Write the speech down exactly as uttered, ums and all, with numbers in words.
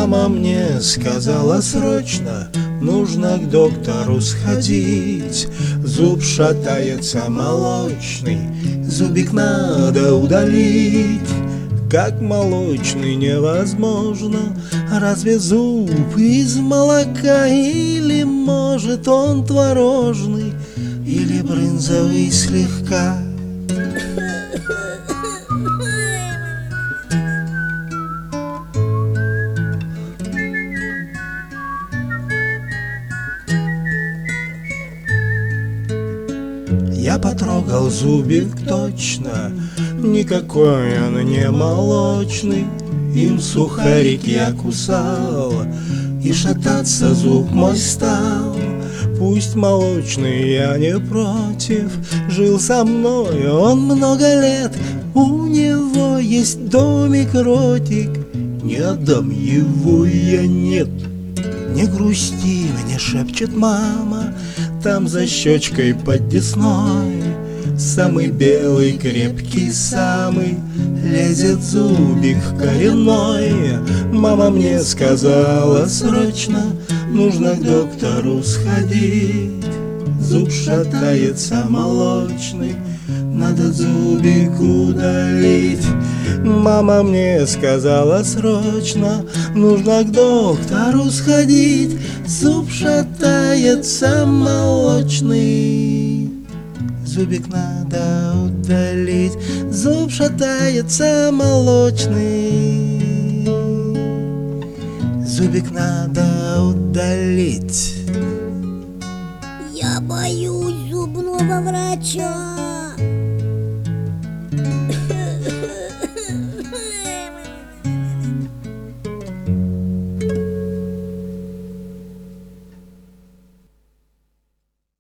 Мама мне сказала срочно, нужно к доктору сходить. Зуб шатается молочный, зубик надо удалить. Как молочный невозможно, разве зуб из молока? Или может он творожный, или брынзовый слегка. Я потрогал зубик точно, никакой он не молочный. Им сухарик я кусал, и шататься зуб мой стал. Пусть молочный, я не против, жил со мной он много лет. У него есть домик-ротик, не отдам его я, нет. Не грусти, мне шепчет мама, там за щечкой под десной самый белый, крепкий, самый лезет зубик коренной. Мама мне сказала срочно, нужно к доктору сходить. Зуб шатается молочный, надо зубик удалить. Мама мне сказала срочно, нужно к доктору сходить. Зуб шатается молочный, зубик надо удалить. Зуб шатается молочный, зубик надо удалить. Я боюсь зубного врача.